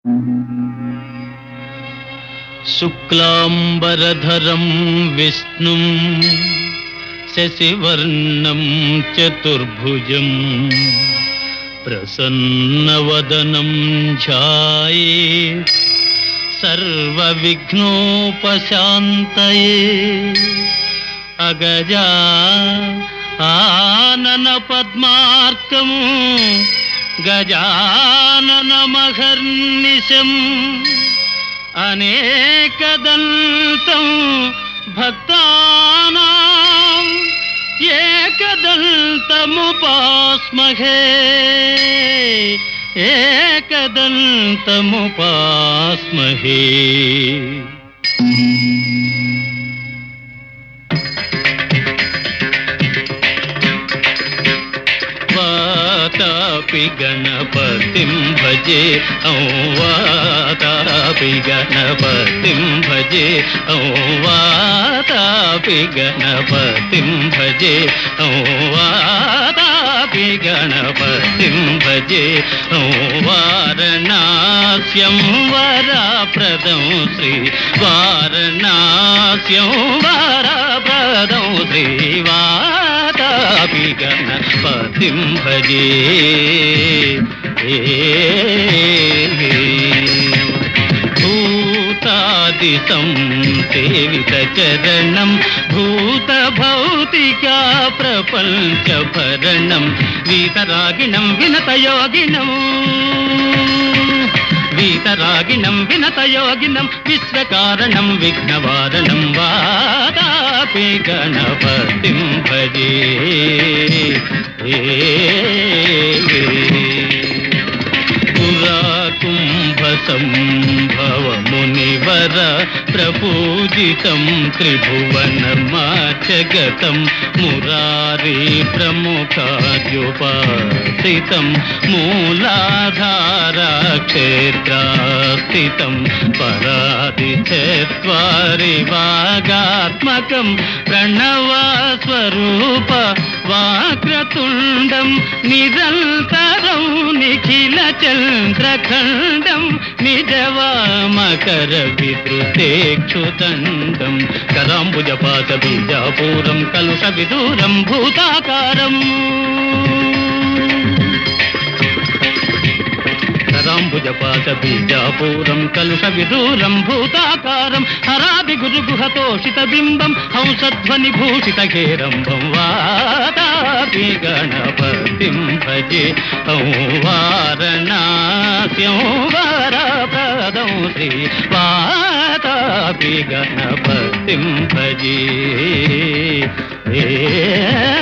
శుక్లాంబరధరం విష్ణుం శశివర్ణం చతుర్భుజం ప్రసన్నవదనం ధ్యాయేత్ సర్వవిఘ్నోపశాంతయే. అగజా ఆనన పద్మార్కం గజాననమహర్నిశం అనేకదంతం భక్తానాం ఏకదంతముపాస్మహే ఏకదంతముపాస్మహే. వాతాపి గణపతిం భజే వాతాపి గణపతిం భజే వాతాపి గణపతిం భజే వాతాపి గణపతిం భజే. వారణాస్యం వరప్రదం శ్రీ వారణాస్యం వరప్రదం శ్రీ వాతాపి గణపతిం భజే. భూతాదితం సేవిత చరణం భూత భౌతికా ప్రపంచ భరణం వీతరాగిణం వినతయోగినం వీతరాగిణం వినతయోగినం విశ్వకారణం విఘ్నవారణం వాతాపి గణపతిం భజే. పురాకుంభసంభవ మునివర ప్రపూజితం త్రిభువనమాచగతం మురారీ ప్రముఖాద్యుపాసితం మూలాధారా క్షేత్రాస్థితం పరాదిచత్వారి వాగాత్మకం ప్రణవస్వరూప వాక్రతుండం నిరంతరం నిఖిల చంద్రఖండం నిజవామకర విద్రుతేక్షుదండం కరాంబుజపాత బీజాపూరం కలుష విదూరం భూతాకారం కరాంబుజపాత బీజాపూరం కలుష విదూరం భూతాకారం హరాది గురుగుహతోషిత బింబం హంసధ్వని భూషిత హేరంబం వాతాపి గణపతిం భజే. వారణాస్యం వరప్రదం శ్రీ వాతాపి గణపతిం భజే.